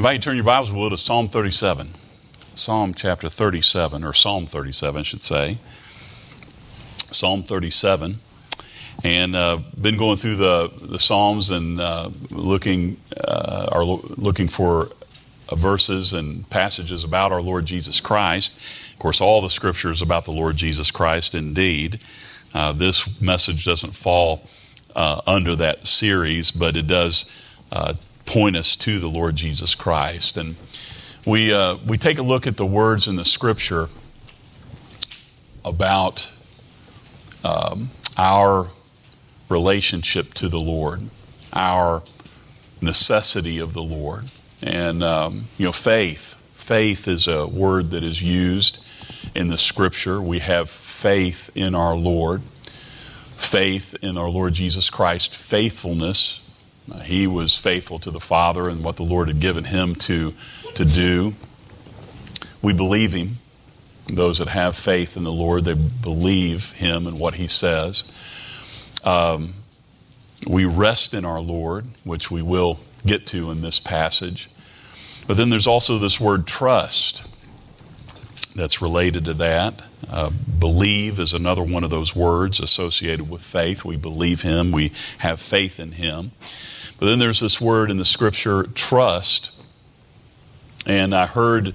invite you to turn your Bibles, will, to Psalm 37. Psalm chapter 37, or Psalm 37, I should say. Psalm 37. And been going through the Psalms and looking for verses and passages about our Lord Jesus Christ. Of course, all the Scripture is about the Lord Jesus Christ indeed. This message doesn't fall under that series, but it does point us to the Lord Jesus Christ. And we take a look at the words in the Scripture about our relationship to the Lord, our necessity of the Lord. And, faith. Faith is a word that is used in the Scripture. We have faith in our Lord, faith in our Lord Jesus Christ, faithfulness. He was faithful to the Father and what the Lord had given him to do. We believe him. Those that have faith in the Lord, they believe him and what he says. We rest in our Lord, which we will get to in this passage. But then there's also this word trust that's related to that. Believe is another one of those words associated with faith. We believe him. We have faith in him. But then there's this word in the Scripture, trust. And I heard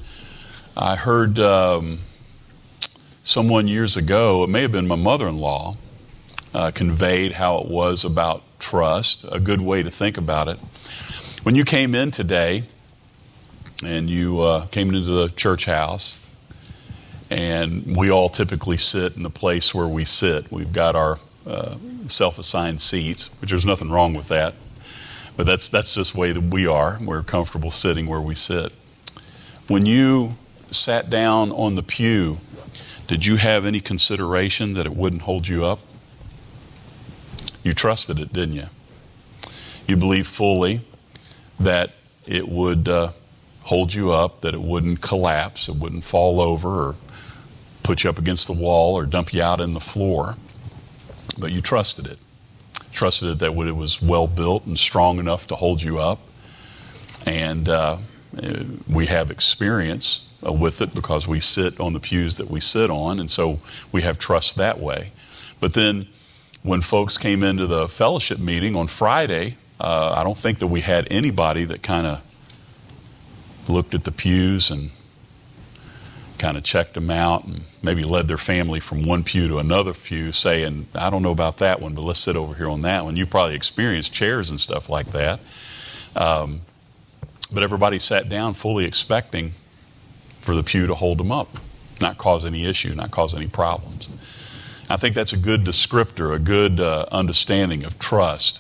someone years ago, it may have been my mother-in-law, conveyed how it was about trust, a good way to think about it. When you came in today, and you came into the church house, and we all typically sit in the place where we sit. We've got our self-assigned seats, which there's nothing wrong with that. But that's just the way that we are. We're comfortable sitting where we sit. When you sat down on the pew, did you have any consideration that it wouldn't hold you up? You trusted it, didn't you? You believed fully that it would hold you up, that it wouldn't collapse, it wouldn't fall over or put you up against the wall or dump you out in the floor. But you trusted it. Trusted it that it was well built and strong enough to hold you up. And we have experience with it because we sit on the pews that we sit on, and so we have trust that way. But then when folks came into the fellowship meeting on Friday, I don't think that we had anybody that kind of looked at the pews and kind of checked them out and maybe led their family from one pew to another pew saying, I don't know about that one, but let's sit over here on that one. You probably experienced chairs and stuff like that. But everybody sat down fully expecting for the pew to hold them up, not cause any issue, not cause any problems. I think that's a good descriptor, a good understanding of trust.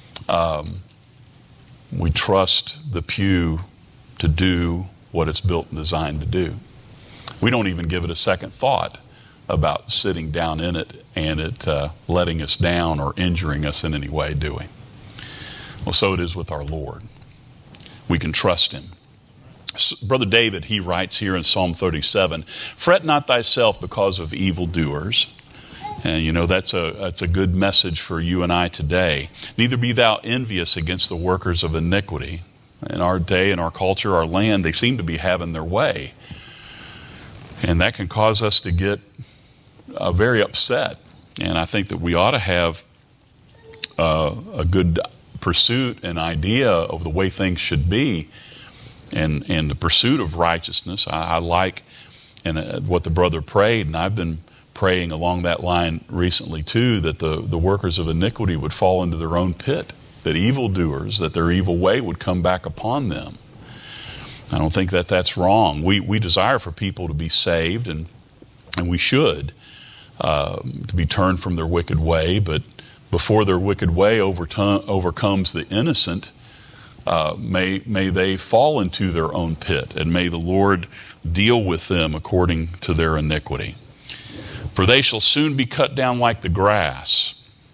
We trust the pew to do what it's built and designed to do. We don't even give it a second thought about sitting down in it and it letting us down or injuring us in any way, do we? Well, so it is with our Lord. We can trust him. Brother David, he writes here in Psalm 37, fret not thyself because of evildoers. And that's a good message for you and I today. Neither be thou envious against the workers of iniquity. In our day, in our culture, our land, they seem to be having their way. And that can cause us to get very upset. And I think that we ought to have a good pursuit and idea of the way things should be and the pursuit of righteousness. I like what the brother prayed, and I've been praying along that line recently too, that the workers of iniquity would fall into their own pit, that evildoers, that their evil way would come back upon them. I don't think that that's wrong. We desire for people to be saved, and we should, to be turned from their wicked way, but before their wicked way overcomes the innocent, may they fall into their own pit, and may the Lord deal with them according to their iniquity. For they shall soon be cut down like the grass.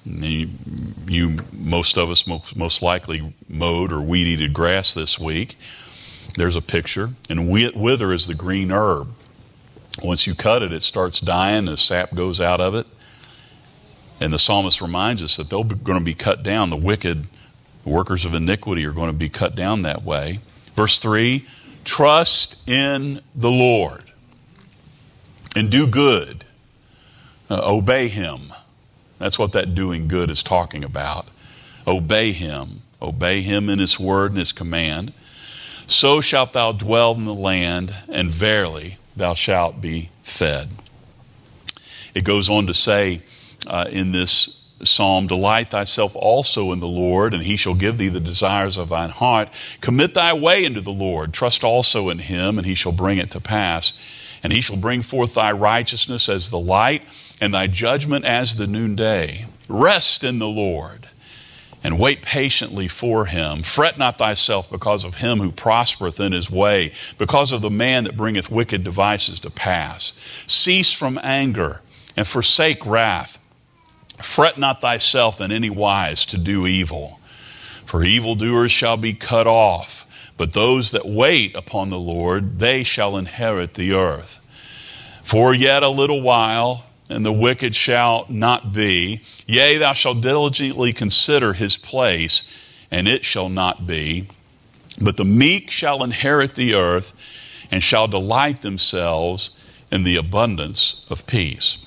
Most of us most likely mowed or weed-eated grass this week. There's a picture. And wither is the green herb. Once you cut it, it starts dying. The sap goes out of it. And the psalmist reminds us that they're going to be cut down. The wicked workers of iniquity are going to be cut down that way. Verse 3, trust in the Lord and do good. Obey Him. That's what that doing good is talking about. Obey Him. Obey Him in His word and His command. So shalt thou dwell in the land, and verily thou shalt be fed. It goes on to say in this psalm, delight thyself also in the Lord, and He shall give thee the desires of thine heart. Commit thy way unto the Lord. Trust also in Him, and He shall bring it to pass. And He shall bring forth thy righteousness as the light, and thy judgment as the noonday. Rest in the Lord, and wait patiently for Him. Fret not thyself because of him who prospereth in his way, because of the man that bringeth wicked devices to pass. Cease from anger, and forsake wrath. Fret not thyself in any wise to do evil, for evildoers shall be cut off, but those that wait upon the Lord, they shall inherit the earth. For yet a little while, and the wicked shall not be. Yea, thou shalt diligently consider his place, and it shall not be. But the meek shall inherit the earth, and shall delight themselves in the abundance of peace.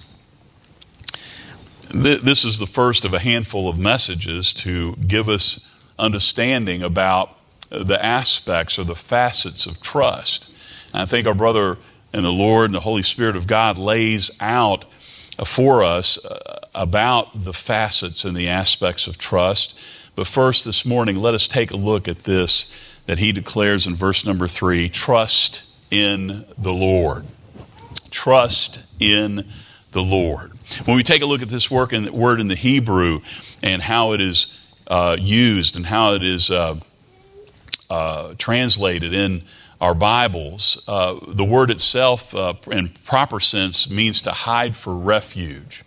This is the first of a handful of messages to give us understanding about the aspects or the facets of trust. And I think our brother in the Lord and the Holy Spirit of God lays out for us about the facets and the aspects of trust. But first this morning, let us take a look at this that he declares in verse number 3, trust in the Lord. Trust in the Lord. When we take a look at this word in the Hebrew and how it is used and how it is translated in our Bibles, the word itself in proper sense means to hide for refuge.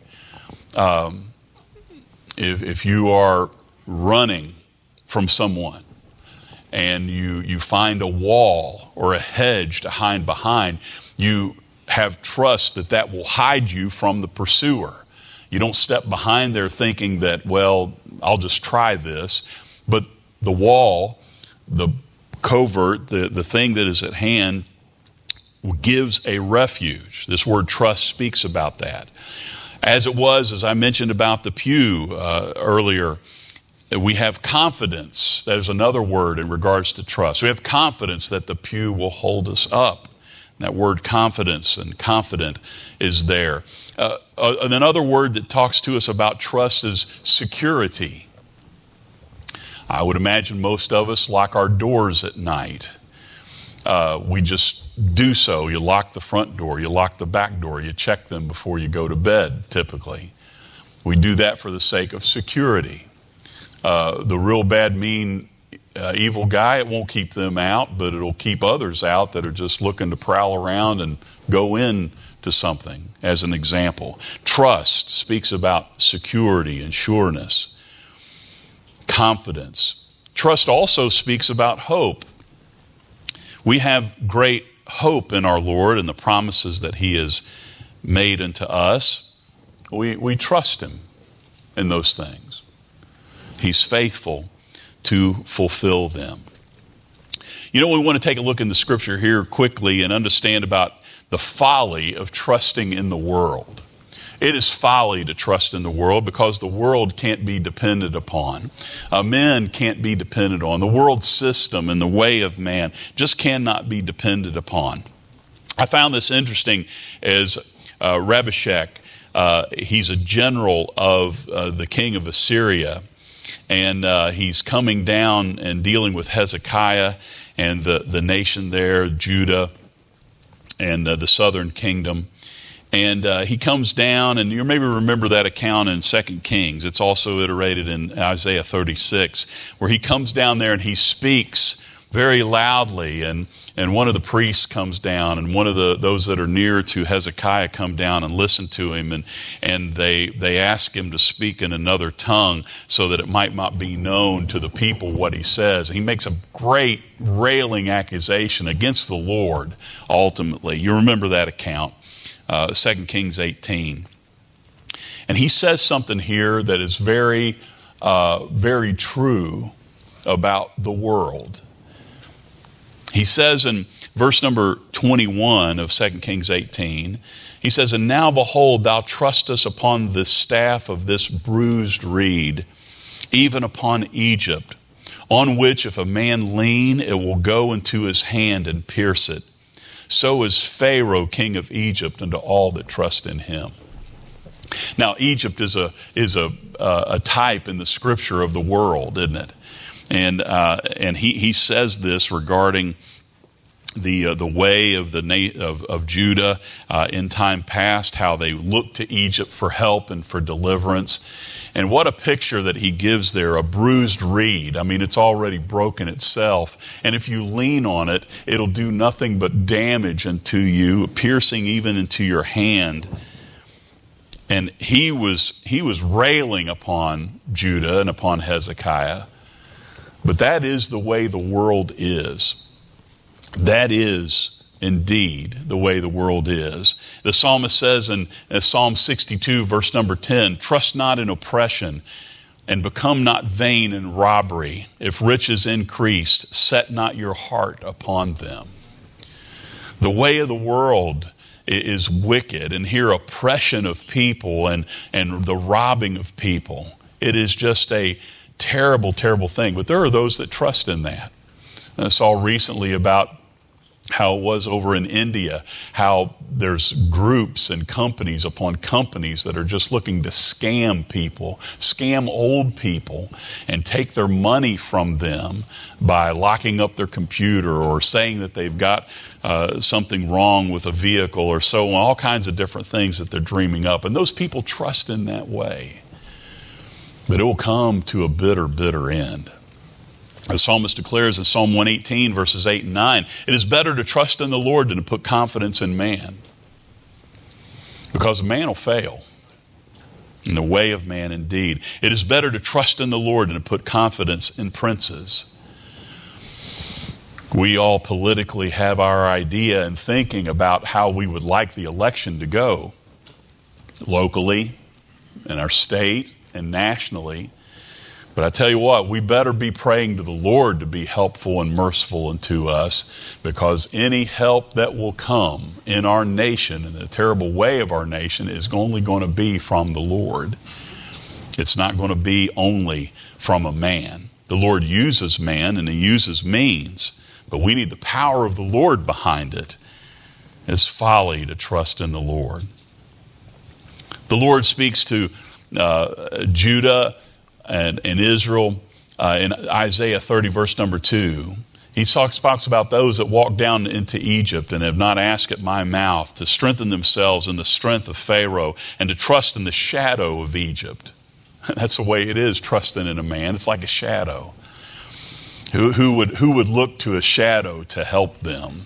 If you are running from someone and you find a wall or a hedge to hide behind, you have trust that that will hide you from the pursuer. You don't step behind there thinking that, well, I'll just try this. But the wall, the covert, the thing that is at hand, gives a refuge. This word trust speaks about that. As it was, as I mentioned about the pew earlier, we have confidence. That is another word in regards to trust. We have confidence that the pew will hold us up. That word confidence and confident is there. Another word that talks to us about trust is security. I would imagine most of us lock our doors at night. We just do so. You lock the front door, you lock the back door, you check them before you go to bed, typically. We do that for the sake of security. The real bad, mean, evil guy, it won't keep them out, but it'll keep others out that are just looking to prowl around and go in to something, as an example. Trust speaks about security and sureness. Confidence. Trust also speaks about hope. We have great hope in our Lord and the promises that He has made unto us. We trust Him in those things. He's faithful to fulfill them. You know, we want to take a look in the Scripture here quickly and understand about the folly of trusting in the world. It is folly to trust in the world because the world can't be depended upon. Men can't be depended on. The world system and the way of man just cannot be depended upon. I found this interesting as Rabshakeh, he's a general of the king of Assyria, and he's coming down and dealing with Hezekiah and the nation there, Judah, and the southern kingdom. And he comes down, and you maybe remember that account in 2 Kings. It's also iterated in Isaiah 36, where he comes down there and he speaks very loudly. And one of the priests comes down, and one of those that are near to Hezekiah come down and listen to him. And they ask him to speak in another tongue so that it might not be known to the people what he says. And he makes a great railing accusation against the Lord, ultimately. You remember that account. 2 Kings 18. And he says something here that is very, very true about the world. He says in verse number 21 of 2 Kings 18, he says, "And now behold, thou trustest upon the staff of this bruised reed, even upon Egypt, on which if a man lean, it will go into his hand and pierce it. So is Pharaoh, king of Egypt, unto all that trust in him." Now, Egypt is a type in the scripture of the world, isn't it? And he says this regarding the way of Judah in time past, how they looked to Egypt for help and for deliverance. And what a picture that he gives there, a bruised reed. I mean, it's already broken itself. And if you lean on it, it'll do nothing but damage unto you, piercing even into your hand. And he was railing upon Judah and upon Hezekiah. But that is the way the world is. That is indeed the way the world is. The psalmist says in Psalm 62, verse number 10, "Trust not in oppression, and become not vain in robbery. If riches increased, set not your heart upon them." The way of the world is wicked, and here oppression of people and the robbing of people. It is just a terrible, terrible thing. But there are those that trust in that. I saw recently about how it was over in India, how there's groups and companies upon companies that are just looking to scam people, scam old people, and take their money from them by locking up their computer or saying that they've got something wrong with a vehicle or so on, all kinds of different things that they're dreaming up. And those people trust in that way. But it will come to a bitter, bitter end. The psalmist declares in Psalm 118, verses 8 and 9, "It is better to trust in the Lord than to put confidence in man. Because man will fail in the way of man indeed. It is better to trust in the Lord than to put confidence in princes." We all politically have our idea and thinking about how we would like the election to go, locally, in our state, and nationally. But I tell you what, we better be praying to the Lord to be helpful and merciful unto us, because any help that will come in our nation and the terrible way of our nation is only going to be from the Lord. It's not going to be only from a man. The Lord uses man and he uses means, but we need the power of the Lord behind it. It's folly to trust in the Lord. The Lord speaks to Judah and Israel in Isaiah 30, verse number 2. He talks about those that walk down into Egypt and have not asked at my mouth to strengthen themselves in the strength of Pharaoh and to trust in the shadow of Egypt. That's the way it is, trusting in a man. It's like a shadow. Who would look to a shadow to help them?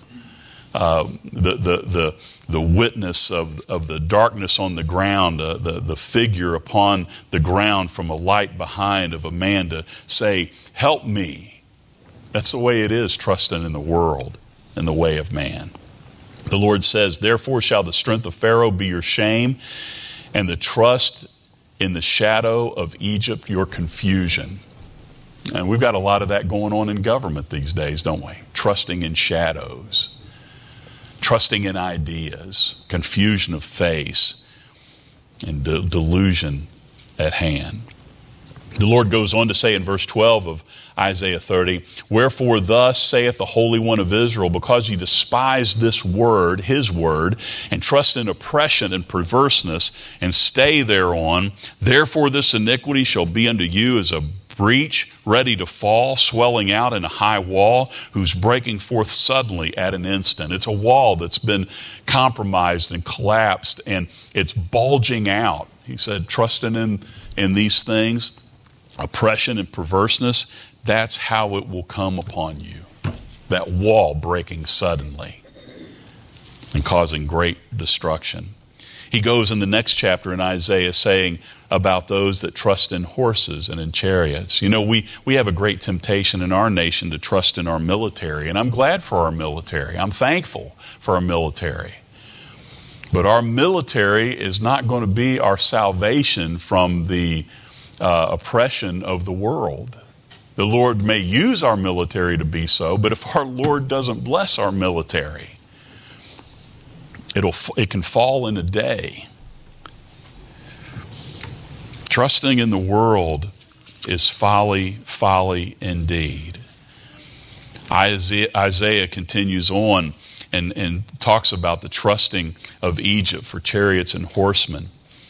The witness of the darkness on the ground, the figure upon the ground from a light behind of a man to say, "Help me." That's the way it is, trusting in the world and the way of man. The Lord says, "Therefore shall the strength of Pharaoh be your shame, and the trust in the shadow of Egypt your confusion." And we've got a lot of that going on in government these days, don't we? Trusting in shadows. Trusting in ideas, confusion of face, and delusion at hand. The Lord goes on to say in verse 12 of Isaiah 30, "Wherefore thus saith the Holy One of Israel, because ye despise this word, his word, and trust in oppression and perverseness, and stay thereon, therefore this iniquity shall be unto you as a breach ready to fall, swelling out in a high wall, whose breaking forth suddenly at an instant." It's a wall that's been compromised and collapsed, and it's bulging out. He said, trusting in these things, oppression and perverseness, that's how it will come upon you. That wall breaking suddenly and causing great destruction. He goes in the next chapter in Isaiah saying about those that trust in horses and in chariots. You know, we have a great temptation in our nation to trust in our military, and I'm glad for our military. I'm thankful for our military. But our military is not going to be our salvation from the oppression of the world. The Lord may use our military to be so, but if our Lord doesn't bless our military, it can fall in a day. Trusting in the world is folly indeed. Isaiah continues on and talks about the trusting of Egypt for chariots and horsemen.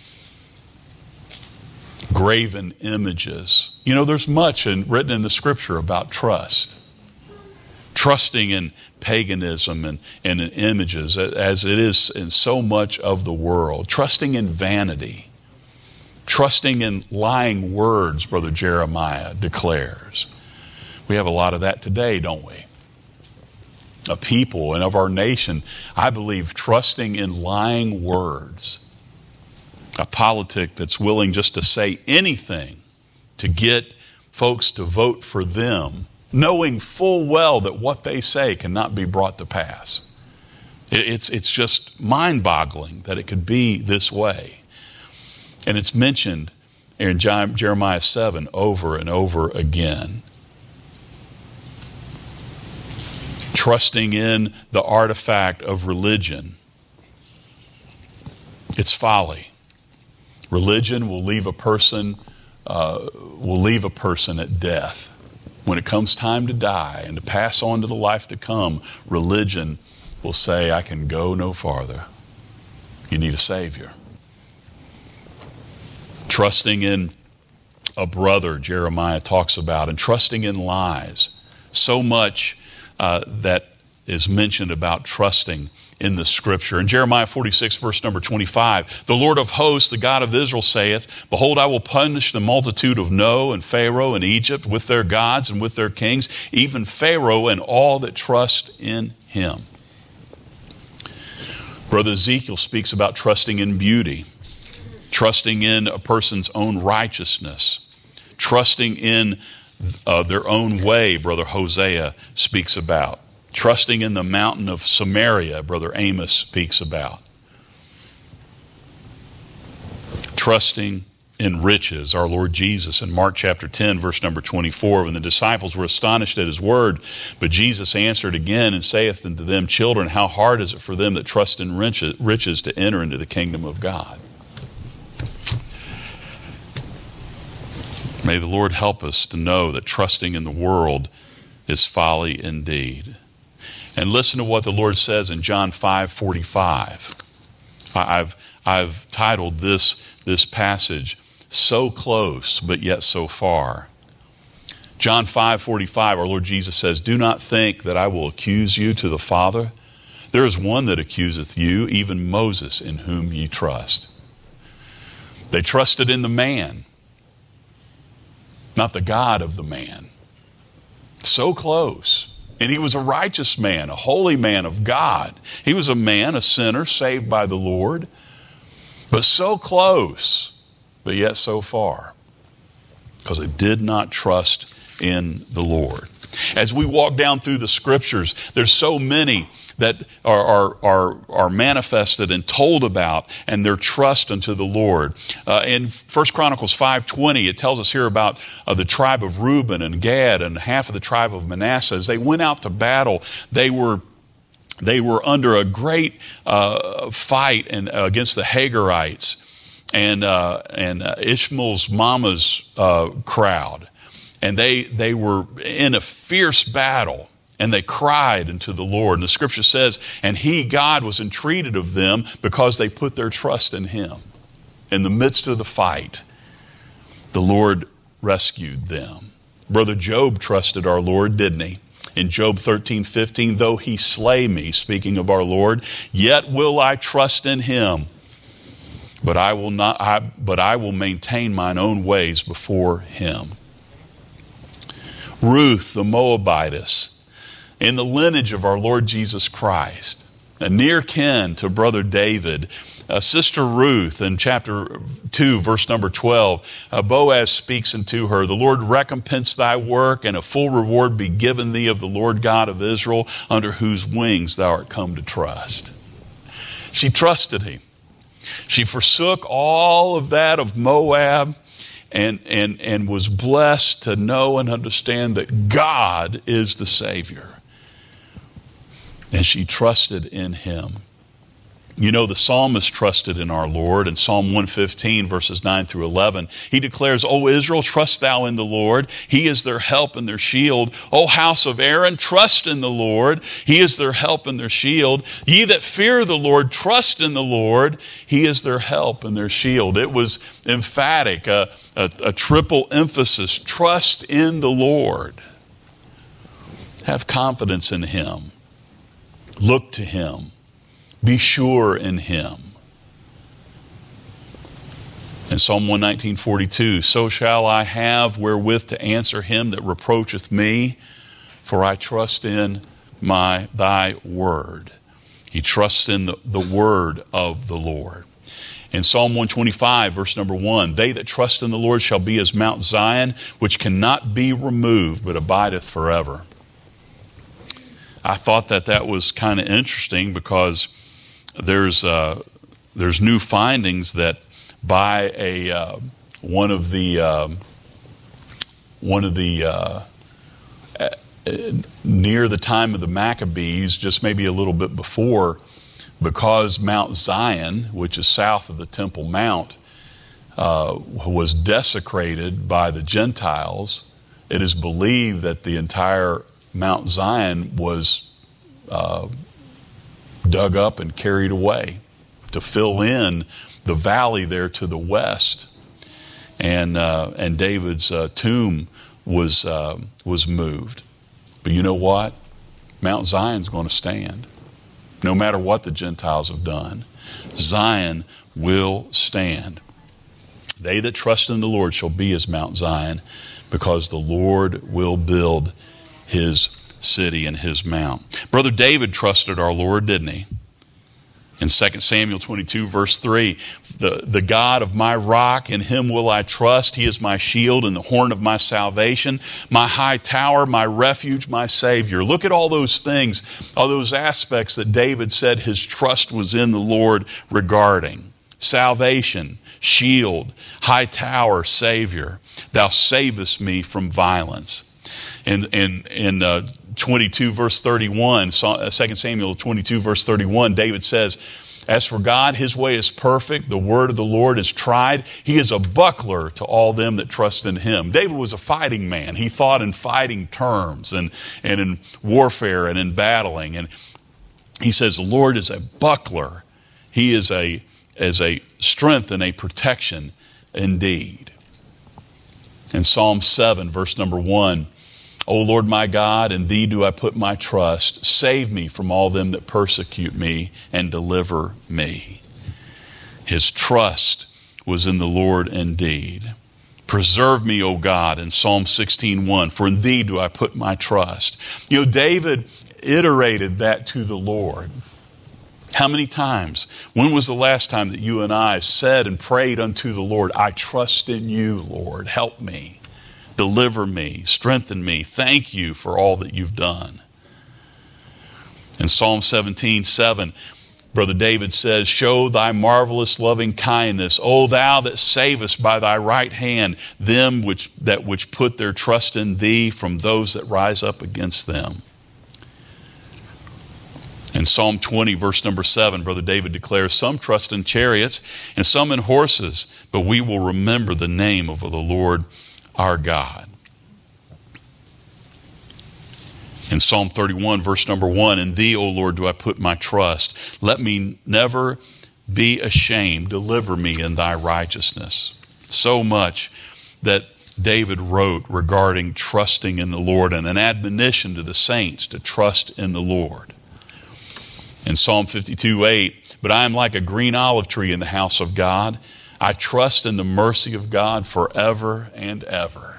Graven images. There's much written in the scripture about trust. Trusting in paganism and in images, as it is in so much of the world. Trusting in vanity. Trusting in lying words, Brother Jeremiah declares. We have a lot of that today, don't we? A people and of our nation, I believe, trusting in lying words. A politic that's willing just to say anything to get folks to vote for them, knowing full well that what they say cannot be brought to pass. It's just mind-boggling that it could be this way. And it's mentioned in Jeremiah 7 over and over again. Trusting in the artifact of religion. It's folly. Religion will leave a person at death. When it comes time to die and to pass on to the life to come, religion will say, I can go no farther. You need a Savior. Trusting in a brother, Jeremiah talks about, and trusting in lies. So much that is mentioned about trusting in the scripture. In Jeremiah 46, verse number 25, the Lord of hosts, the God of Israel saith, behold, I will punish the multitude of No and Pharaoh and Egypt with their gods and with their kings, even Pharaoh and all that trust in him. Brother Ezekiel speaks about trusting in beauty, trusting in a person's own righteousness, trusting in their own way, Brother Hosea speaks about. Trusting in the mountain of Samaria, Brother Amos speaks about. Trusting in riches, our Lord Jesus in Mark chapter 10, verse number 24, when the disciples were astonished at his word, but Jesus answered again and saith unto them, children, how hard is it for them that trust in riches to enter into the kingdom of God? May the Lord help us to know that trusting in the world is folly indeed. And listen to what the Lord says in John 5:45. I've titled this passage, So Close, but Yet So Far. John 5:45, our Lord Jesus says, do not think that I will accuse you to the Father. There is one that accuseth you, even Moses, in whom ye trust. They trusted in the man, not the God of the man. So close. And he was a righteous man, a holy man of God. He was a man, a sinner, saved by the Lord. But so close, but yet so far. Because they did not trust in the Lord. As we walk down through the scriptures, there's so many that are manifested and told about and their trust unto the Lord. In 1 Chronicles 5:20, it tells us here about the tribe of Reuben and Gad and half of the tribe of Manasseh. As they went out to battle, they were under a great fight and against the Hagarites and Ishmael's mama's crowd. And they were in a fierce battle, and they cried unto the Lord. And the scripture says, and he, God, was entreated of them because they put their trust in him. In the midst of the fight, the Lord rescued them. Brother Job trusted our Lord, didn't he? In Job 13:15, though he slay me, speaking of our Lord, yet will I trust in him. But I will maintain mine own ways before him. Ruth the Moabitess, in the lineage of our Lord Jesus Christ, a near kin to Brother David, Sister Ruth in chapter 2, verse number 12, Boaz speaks unto her, the Lord recompense thy work, and a full reward be given thee of the Lord God of Israel, under whose wings thou art come to trust. She trusted him. She forsook all of that of Moab, and was blessed to know and understand that God is the Savior. And she trusted in him. You know, the psalmist trusted in our Lord. In Psalm 115, verses 9 through 11, he declares, O Israel, trust thou in the Lord. He is their help and their shield. O house of Aaron, trust in the Lord. He is their help and their shield. Ye that fear the Lord, trust in the Lord. He is their help and their shield. It was emphatic, a triple emphasis. Trust in the Lord. Have confidence in him. Look to him. Be sure in him. In Psalm 119:42, so shall I have wherewith to answer him that reproacheth me, for I trust in thy word. He trusts in the word of the Lord. In Psalm 125, verse number 1, they that trust in the Lord shall be as Mount Zion, which cannot be removed, but abideth forever. I thought that was kind of interesting because there's new findings that by one of the near the time of the Maccabees, just maybe a little bit before, because Mount Zion, which is south of the Temple Mount, was desecrated by the Gentiles, it is believed that the entire Mount Zion was dug up and carried away to fill in the valley there to the west, and David's tomb was moved. But you know what? Mount Zion's going to stand, no matter what the Gentiles have done. Zion will stand. They that trust in the Lord shall be as Mount Zion, because the Lord will build his city and his mount. Brother David trusted our Lord, didn't he? In 2 Samuel 22, verse 3, the God of my rock, in him will I trust. He is my shield and the horn of my salvation, my high tower, my refuge, my Savior. Look at all those things, all those aspects that David said his trust was in the Lord regarding. Salvation, shield, high tower, Savior. Thou savest me from violence. In 22 verse 31, 2 Samuel 22 verse 31, David says, as for God, his way is perfect. The word of the Lord is tried. He is a buckler to all them that trust in him. David was a fighting man. He thought in fighting terms and in warfare and in battling. And he says, the Lord is a buckler. He is a strength and a protection indeed. In Psalm 7, verse number 1, O Lord my God, in thee do I put my trust. Save me from all them that persecute me and deliver me. His trust was in the Lord indeed. Preserve me, O God, in Psalm 16:1, for in thee do I put my trust. You know, David iterated that to the Lord. How many times? When was the last time that you and I said and prayed unto the Lord, I trust in you, Lord, help me. Deliver me, strengthen me. Thank you for all that you've done. In Psalm 17:7, Brother David says, show thy marvelous loving kindness, O thou that savest by thy right hand them which put their trust in thee from those that rise up against them. In Psalm 20, verse number 7, Brother David declares, some trust in chariots and some in horses, but we will remember the name of the Lord our God. In Psalm 31, verse number 1, in thee, O Lord, do I put my trust. Let me never be ashamed. Deliver me in thy righteousness. So much that David wrote regarding trusting in the Lord, and an admonition to the saints to trust in the Lord. In Psalm 52:8, but I am like a green olive tree in the house of God. I trust in the mercy of God forever and ever.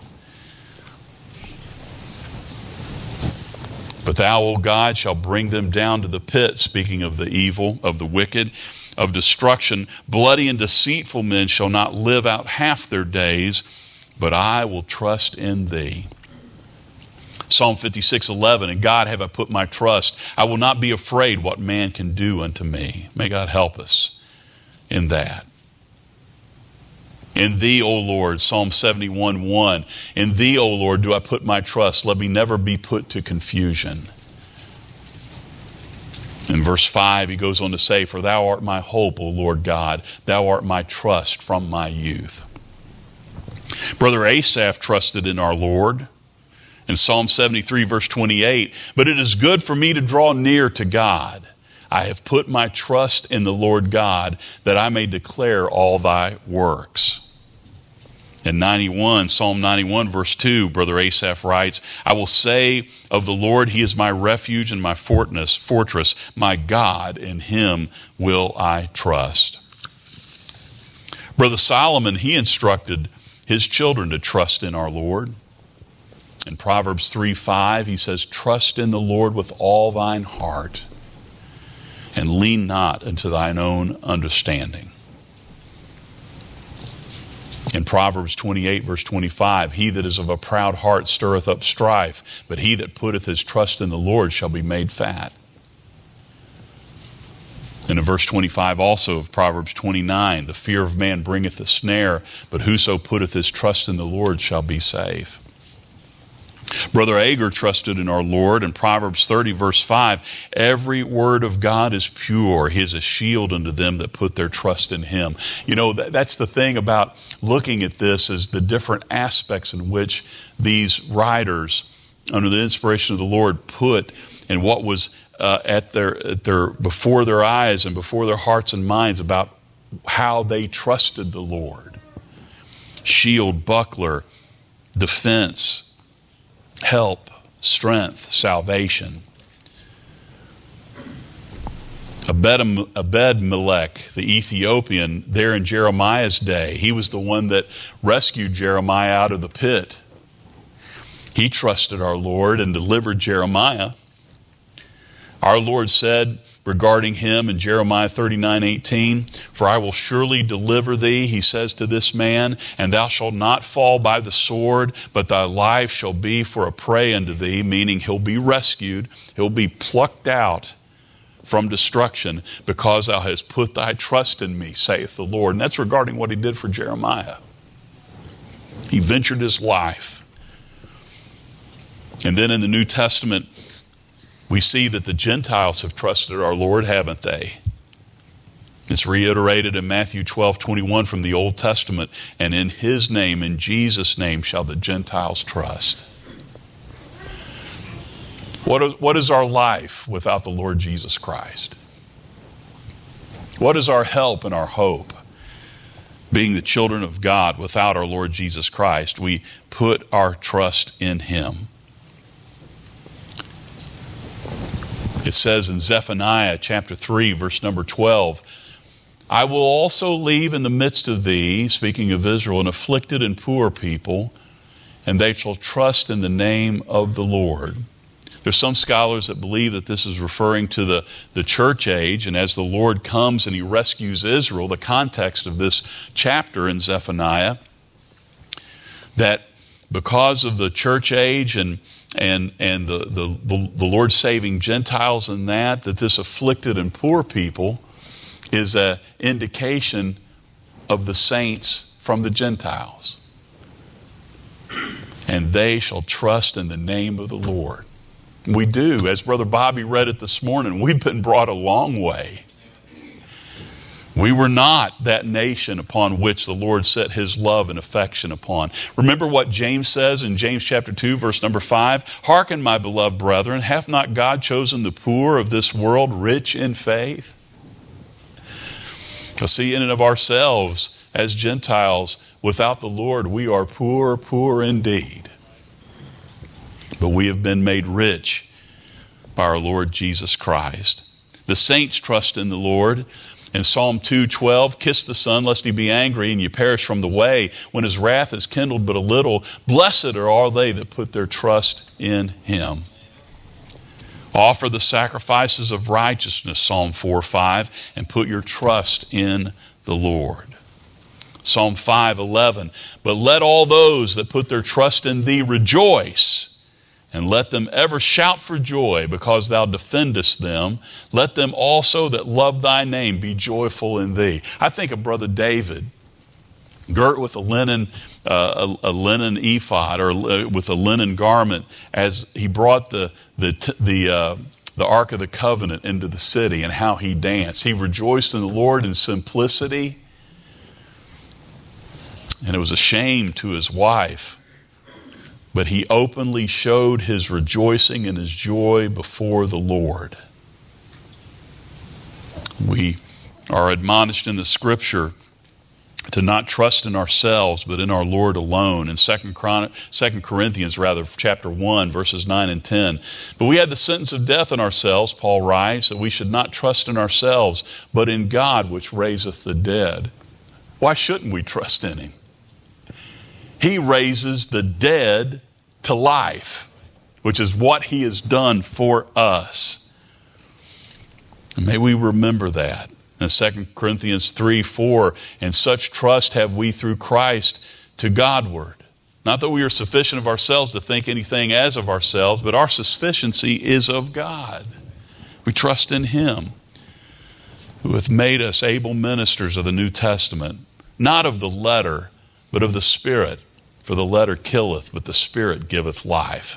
But thou, O God, shalt bring them down to the pit, speaking of the evil, of the wicked, of destruction. Bloody and deceitful men shall not live out half their days, but I will trust in thee. Psalm 56:11, in God have I put my trust. I will not be afraid what man can do unto me. May God help us in that. In thee, O Lord, Psalm 71:1. In thee, O Lord, do I put my trust. Let me never be put to confusion. In verse 5, he goes on to say, for thou art my hope, O Lord God. Thou art my trust from my youth. Brother Asaph trusted in our Lord. In Psalm 73, verse 28, but it is good for me to draw near to God. I have put my trust in the Lord God, that I may declare all thy works. In Psalm 91, verse 2, Brother Asaph writes, I will say of the Lord, he is my refuge and my fortress, my God, in him will I trust. Brother Solomon, he instructed his children to trust in our Lord. In Proverbs 3:5, he says, trust in the Lord with all thine heart, and lean not unto thine own understanding. In Proverbs 28, verse 25, he that is of a proud heart stirreth up strife, but he that putteth his trust in the Lord shall be made fat. And in verse 25 also of Proverbs 29, the fear of man bringeth a snare, but whoso putteth his trust in the Lord shall be safe. Brother Agur trusted in our Lord. In Proverbs 30, verse 5, every word of God is pure. He is a shield unto them that put their trust in him. You know, that's the thing about looking at this, is the different aspects in which these writers, under the inspiration of the Lord, put and what was at their before their eyes and before their hearts and minds about how they trusted the Lord. Shield, buckler, defense, help, strength, salvation. Ebed-Melech, the Ethiopian, there in Jeremiah's day, he was the one that rescued Jeremiah out of the pit. He trusted our Lord and delivered Jeremiah. Our Lord said regarding him in Jeremiah 39:18, for I will surely deliver thee, he says to this man, and thou shalt not fall by the sword, but thy life shall be for a prey unto thee, meaning he'll be rescued, he'll be plucked out from destruction, because thou hast put thy trust in me, saith the Lord. And that's regarding what he did for Jeremiah. He ventured his life. And then in the New Testament, we see that the Gentiles have trusted our Lord, haven't they? It's reiterated in Matthew 12:21 from the Old Testament. And in his name, in Jesus' name, shall the Gentiles trust. What is our life without the Lord Jesus Christ? What is our help and our hope? Being the children of God without our Lord Jesus Christ, we put our trust in him. It says in Zephaniah chapter 3, verse number 12, I will also leave in the midst of thee, speaking of Israel, an afflicted and poor people, and they shall trust in the name of the Lord. There's some scholars that believe that this is referring to the church age, and as the Lord comes and he rescues Israel, the context of this chapter in Zephaniah, that because of the church age and the Lord saving Gentiles and that this afflicted and poor people is an indication of the saints from the Gentiles. And they shall trust in the name of the Lord. We do. As Brother Bobby read it this morning, we've been brought a long way. We were not that nation upon which the Lord set his love and affection upon. Remember what James says in James chapter 2, verse number 5? Hearken, my beloved brethren, hath not God chosen the poor of this world rich in faith? Because see, in and of ourselves, as Gentiles, without the Lord, we are poor, poor indeed. But we have been made rich by our Lord Jesus Christ. The saints trust in the Lord. In Psalm 2:12, kiss the Son, lest he be angry, and you perish from the way, when his wrath is kindled but a little. Blessed are all they that put their trust in him. Offer the sacrifices of righteousness, Psalm 4:5, and put your trust in the Lord. Psalm 5:11, but let all those that put their trust in thee rejoice, and let them ever shout for joy, because thou defendest them. Let them also that love thy name be joyful in thee. I think of Brother David girt with a linen ephod, or with a linen garment, as he brought the Ark of the Covenant into the city, and how he danced. He rejoiced in the Lord in simplicity, and it was a shame to his wife, but he openly showed his rejoicing and his joy before the Lord. We are admonished in the Scripture to not trust in ourselves, but in our Lord alone. In 2 Corinthians, chapter 1, verses 9 and 10. But we had the sentence of death in ourselves, Paul writes, that we should not trust in ourselves, but in God which raiseth the dead. Why shouldn't we trust in Him? He raises the dead to life, which is what He has done for us. And may we remember that. In 2 Corinthians 3:4, and such trust have we through Christ to Godward. Not that we are sufficient of ourselves to think anything as of ourselves, but our sufficiency is of God. We trust in Him, who hath made us able ministers of the New Testament, not of the letter, but of the Spirit. For the letter killeth, but the Spirit giveth life.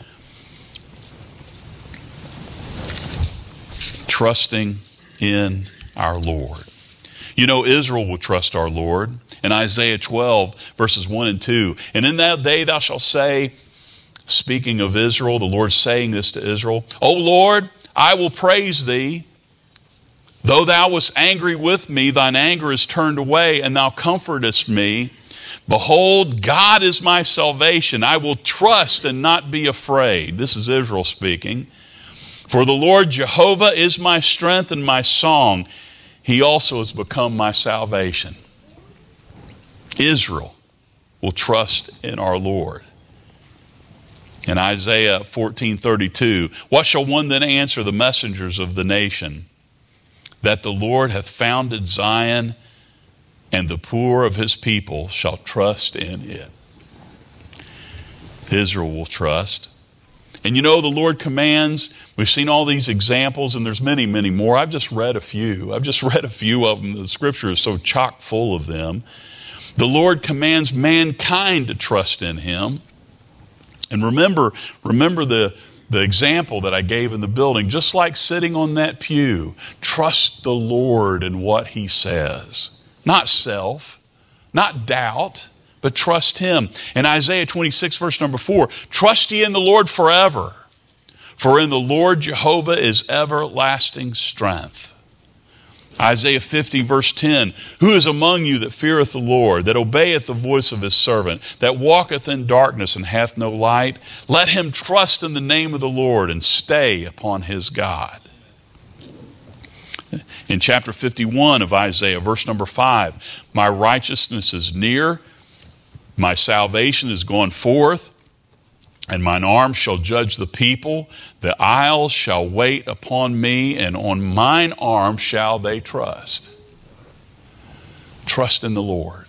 Trusting in our Lord. You know, Israel will trust our Lord. In Isaiah 12, verses 1 and 2, and in that day thou shalt say, speaking of Israel, the Lord saying this to Israel, O Lord, I will praise thee. Though thou wast angry with me, thine anger is turned away, and thou comfortest me. Behold, God is my salvation. I will trust and not be afraid. This is Israel speaking. For the Lord Jehovah is my strength and my song. He also has become my salvation. Israel will trust in our Lord. In Isaiah 14:32, what shall one then answer the messengers of the nation? That the Lord hath founded Zion, and the poor of his people shall trust in it. Israel will trust. And you know, the Lord commands, we've seen all these examples, and there's many, many more. I've just read a few of them. The Scripture is so chock full of them. The Lord commands mankind to trust in Him. And remember the example that I gave in the building, just like sitting on that pew, trust the Lord in what He says. Not self, not doubt, but trust Him. In Isaiah 26, verse number 4, trust ye in the Lord forever, for in the Lord Jehovah is everlasting strength. Isaiah 50, verse 10, who is among you that feareth the Lord, that obeyeth the voice of His servant, that walketh in darkness and hath no light? Let him trust in the name of the Lord and stay upon his God. In chapter 51 of Isaiah, verse number 5, my righteousness is near, my salvation is gone forth, and mine arm shall judge the people. The isles shall wait upon me, and on mine arm shall they trust. Trust in the Lord.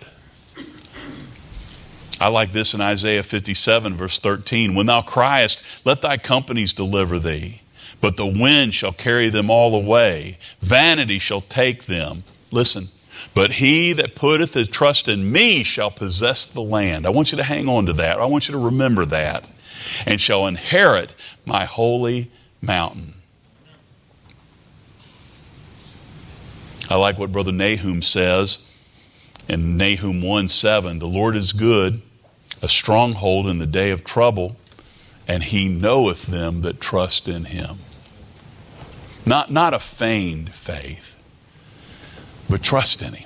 I like this in Isaiah 57, verse 13. When thou criest, let thy companies deliver thee. But the wind shall carry them all away. Vanity shall take them. Listen. But he that putteth his trust in me shall possess the land. I want you to hang on to that. I want you to remember that. And shall inherit my holy mountain. I like what Brother Nahum says in Nahum 1:7. The Lord is good, a stronghold in the day of trouble, and He knoweth them that trust in Him. Not a feigned faith, but trust in Him.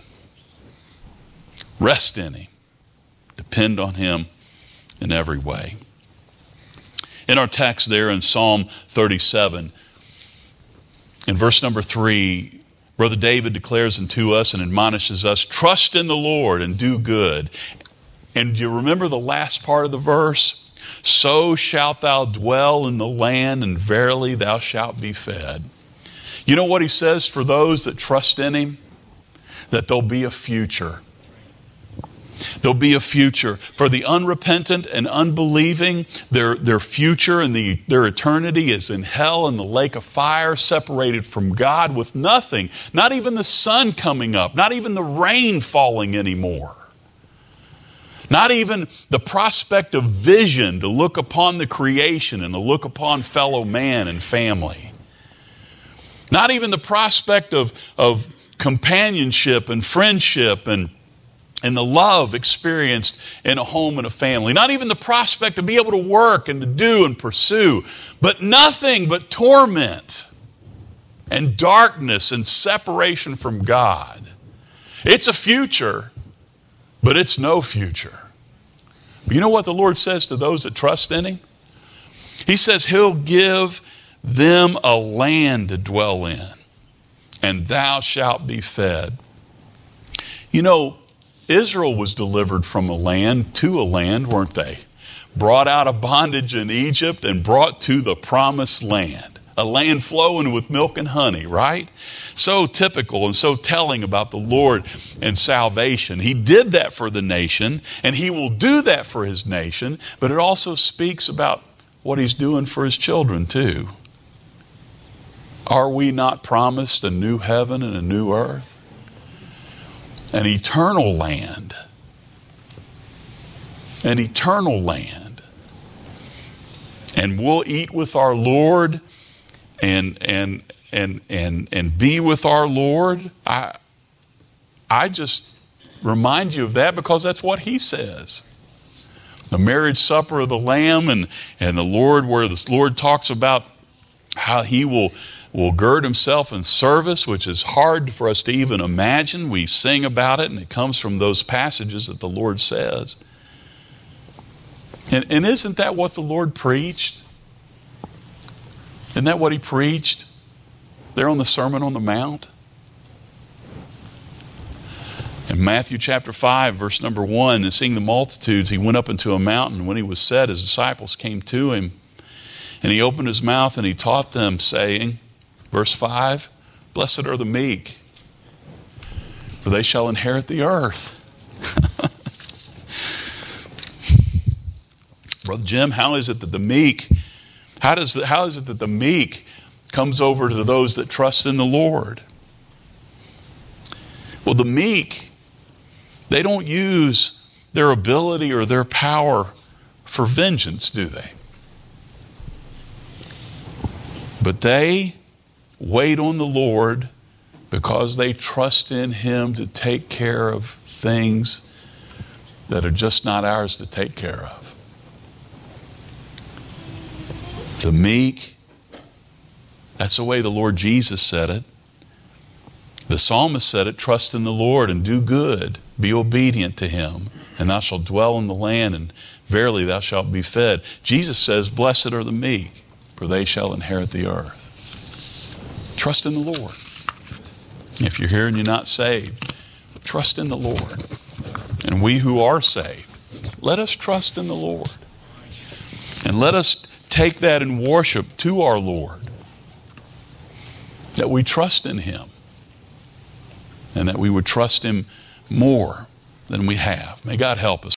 Rest in Him. Depend on Him in every way. In our text there in Psalm 37, in verse number 3, Brother David declares unto us and admonishes us, trust in the Lord and do good. And do you remember the last part of the verse? So shalt thou dwell in the land, and verily thou shalt be fed. You know what he says for those that trust in Him? That there'll be a future. There'll be a future. For the unrepentant and unbelieving, their future and their eternity is in hell, in the lake of fire, separated from God with nothing. Not even the sun coming up. Not even the rain falling anymore. Not even the prospect of vision to look upon the creation and to look upon fellow man and family. Not even the prospect of companionship and friendship and the love experienced in a home and a family. Not even the prospect to be able to work and to do and pursue. But nothing but torment and darkness and separation from God. It's a future, but it's no future. But you know what the Lord says to those that trust in Him? He says He'll give them a land to dwell in, and thou shalt be fed. You know, Israel was delivered from a land to a land, weren't they? Brought out of bondage in Egypt and brought to the promised land. A land flowing with milk and honey, right? So typical and so telling about the Lord and salvation. He did that for the nation, and He will do that for His nation, but it also speaks about what He's doing for His children too. Are we not promised a new heaven and a new earth? An eternal land. An eternal land. And we'll eat with our Lord and be with our Lord. I just remind you of that because that's what He says. The marriage supper of the Lamb and the Lord, where the Lord talks about how He will gird Himself in service, which is hard for us to even imagine. We sing about it, and it comes from those passages that the Lord says. And isn't that what the Lord preached? Isn't that what He preached there on the Sermon on the Mount? In Matthew chapter 5, verse number 1, and seeing the multitudes, He went up into a mountain. When He was set, His disciples came to Him, and He opened His mouth and He taught them, saying, verse 5, blessed are the meek, for they shall inherit the earth. Brother Jim, how is it that the meek, how is it that the meek comes over to those that trust in the Lord? Well, the meek, they don't use their ability or their power for vengeance, do they? But they wait on the Lord because they trust in Him to take care of things that are just not ours to take care of. The meek, that's the way the Lord Jesus said it. The psalmist said it, trust in the Lord and do good. Be obedient to Him, and thou shalt dwell in the land, and verily thou shalt be fed. Jesus says, blessed are the meek, for they shall inherit the earth. Trust in the Lord. If you're here and you're not saved, trust in the Lord. And we who are saved, let us trust in the Lord. And let us take that in worship to our Lord, that we trust in Him, and that we would trust Him more than we have. May God help us.